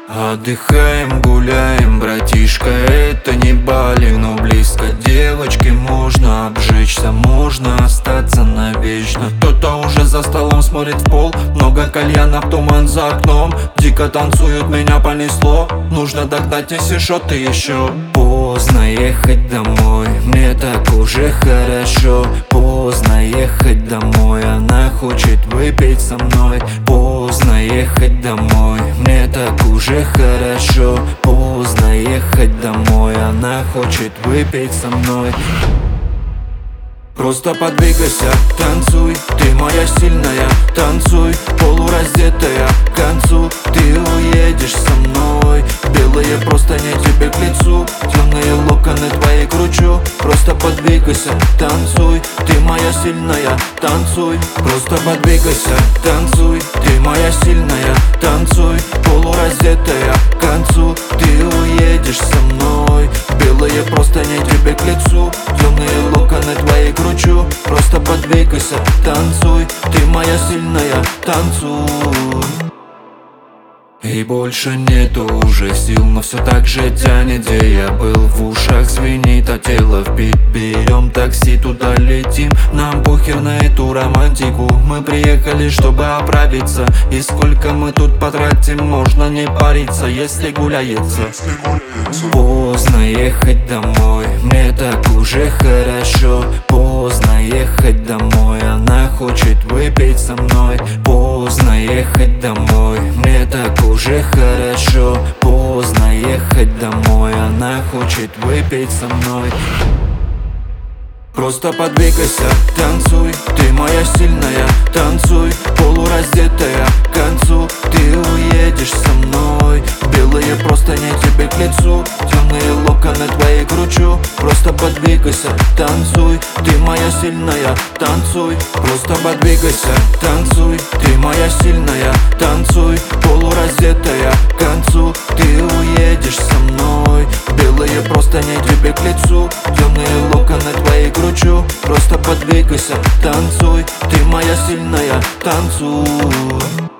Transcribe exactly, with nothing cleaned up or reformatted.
Отдыхаем, гуляем, братишка, это не Бали, но близко. Девочки, можно обжечься, можно остаться навечно. Кто-то уже за столом смотрит в пол, много кальянов, туман за окном. Дико танцуют, меня понесло, нужно догнать, неси шоты еще. Поздно ехать домой, мне так уже хорошо. Поздно ехать домой, она хочет выпить со мной. Поздно ехать домой, мне так уже хорошо. Поздно ехать домой, она хочет выпить со мной. Просто подвигайся, танцуй, ты моя сильная, танцуй, полураздетая к концу. Ты уедешь со мной, белые простыни тебе к лицу, темные локоны твои кручу. Просто подвигайся, танцуй, ты моя сильная, танцуй. Просто подвигайся, танцуй, ты моя сильная, танцуй, полураздетая к концу. Ты уедешь со мной, белые простыни тебе к лицу, темные локоны твои кручу. Просто подвигайся, танцуй, ты моя сильная, танцуй. И больше нету уже сил, но все так же тянет, где я был. В ушах звенит, а тело в бит. Берем такси, туда летим, нам похер на эту романтику. Мы приехали, чтобы оправиться, и сколько мы тут потратим, можно не париться, если гуляется. Поздно ехать домой, мне так уже хорошо. Поздно ехать домой, она хочет выпить со мной. Поздно ехать домой, мне так уже хорошо. Поздно ехать домой, она хочет выпить со мной. Просто подвигайся, танцуй, ты моя сильная, танцуй, полураздетая к концу. Ты уедешь со мной, белые простыни тебе к лицу, темные локоны твои кручу. Просто подвигайся, танцуй, ты моя сильная, танцуй. Просто подвигайся, танцуй, ты моя сильная, танцуй, полураздетая к концу. Ты уедешь со мной, белые простыни тебе к лицу, темные локоны твои кручу. Просто подвигайся, танцуй, ты моя сильная, танцуй.